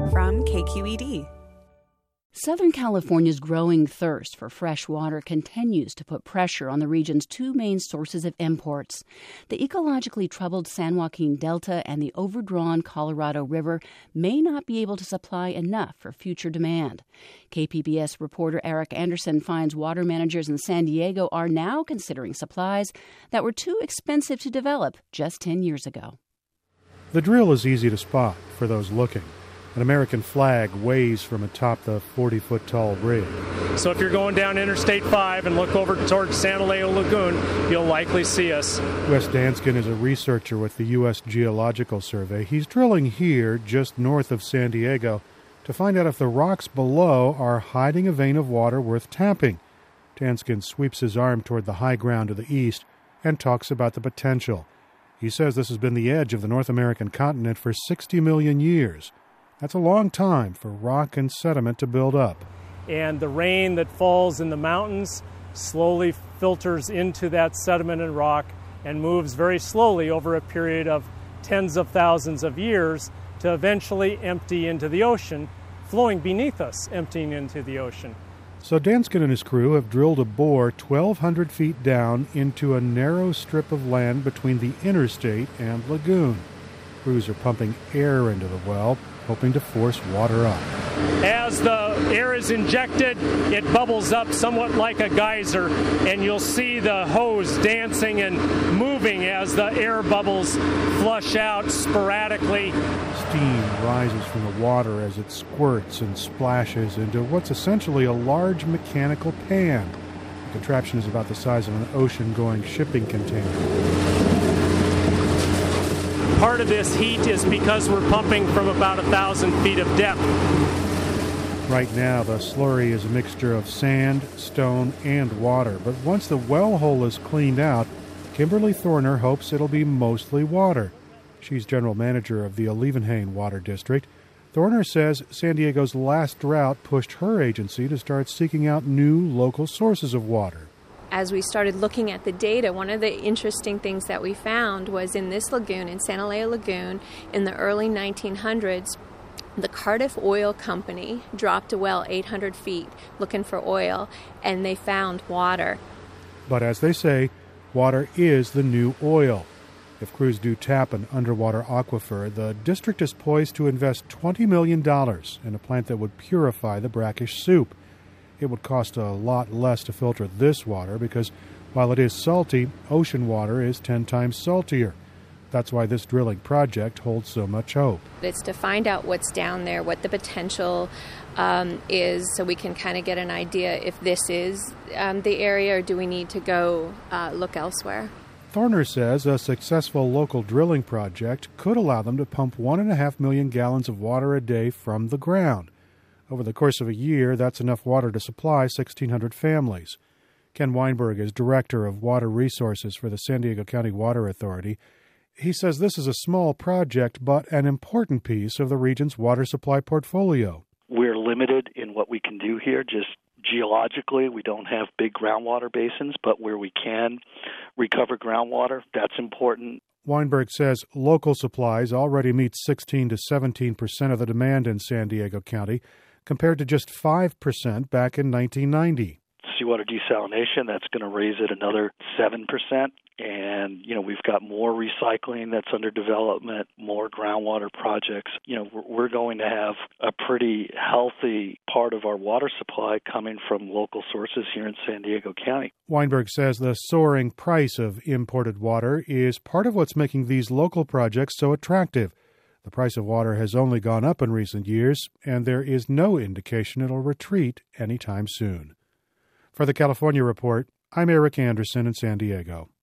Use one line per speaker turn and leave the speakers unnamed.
from KQED.
Southern California's growing thirst for fresh water continues to put pressure on the region's two main sources of imports. The ecologically troubled San Joaquin Delta and the overdrawn Colorado River may not be able to supply enough for future demand. KPBS reporter Eric Anderson finds water managers in San Diego are now considering supplies that were too expensive to develop just 10 years ago.
The drill is easy to spot for those looking. An American flag waves from atop the 40-foot-tall rig.
So if you're going down Interstate 5 and look over towards San Elijo Lagoon, you'll likely see us.
Wes Danskin is a researcher with the U.S. Geological Survey. He's drilling here, just north of San Diego, to find out if the rocks below are hiding a vein of water worth tapping. Danskin sweeps his arm toward the high ground to the east and talks about the potential. He says this has been the edge of the North American continent for 60 million years. That's a long time for rock and sediment to build up.
And the rain that falls in the mountains slowly filters into that sediment and rock and moves very slowly over a period of tens of thousands of years to eventually empty into the ocean, flowing beneath us, emptying into the ocean.
So Danskin and his crew have drilled a bore 1,200 feet down into a narrow strip of land between the interstate and lagoon. Crews are pumping air into the well, hoping to force water up.
As the air is injected, it bubbles up somewhat like a geyser, and you'll see the hose dancing and moving as the air bubbles flush out sporadically.
Steam rises from the water as it squirts and splashes into what's essentially a large mechanical pan. The contraption is about the size of an ocean-going shipping container.
Part of this heat is because we're pumping from about 1,000 feet of depth.
Right now, the slurry is a mixture of sand, stone, and water. But once the well hole is cleaned out, Kimberly Thorner hopes it'll be mostly water. She's general manager of the Olivenhain Water District. Thorner says San Diego's last drought pushed her agency to start seeking out new local sources of water.
As we started looking at the data, one of the interesting things that we found was in this lagoon, in San Elijo Lagoon, in the early 1900s, the Cardiff Oil Company dropped a well 800 feet looking for oil, and they found water.
But as they say, water is the new oil. If crews do tap an underwater aquifer, the district is poised to invest $20 million in a plant that would purify the brackish soup. It would cost a lot less to filter this water because while it is salty, ocean water is 10 times saltier. That's why this drilling project holds so much hope.
It's to find out what's down there, what the potential is, so we can kind of get an idea if this is the area or do we need to go look elsewhere.
Thorner says a successful local drilling project could allow them to pump 1.5 million gallons of water a day from the ground. Over the course of a year, that's enough water to supply 1,600 families. Ken Weinberg is Director of Water Resources for the San Diego County Water Authority. He says this is a small project, but an important piece of the region's water supply portfolio.
We're limited in what we can do here. Just geologically, we don't have big groundwater basins, but where we can recover groundwater, that's important.
Weinberg says local supplies already meet 16 to 17% of the demand in San Diego County, compared to just 5% back in 1990.
Seawater desalination, that's going to raise it another 7%. And, we've got more recycling that's under development, more groundwater projects. We're going to have a pretty healthy part of our water supply coming from local sources here in San Diego County.
Weinberg says the soaring price of imported water is part of what's making these local projects so attractive. The price of water has only gone up in recent years, and there is no indication it'll retreat anytime soon. For the California Report, I'm Eric Anderson in San Diego.